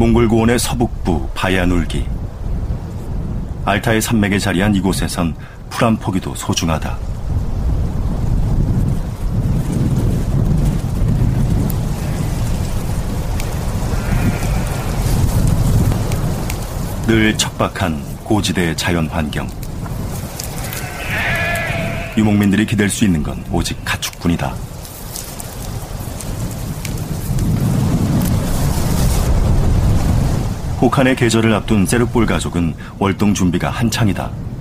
몽골 고원의 서북부 바야눌기. 알타이 산맥에 자리한 이곳에선 풀 한 포기도 소중하다. 늘 척박한 고지대의 자연 환경. 유목민들이 기댈 수 있는 건 오직 가축뿐이다. 혹한의 계절을 앞둔 세르볼 가족은 월동 준비가 한창이다.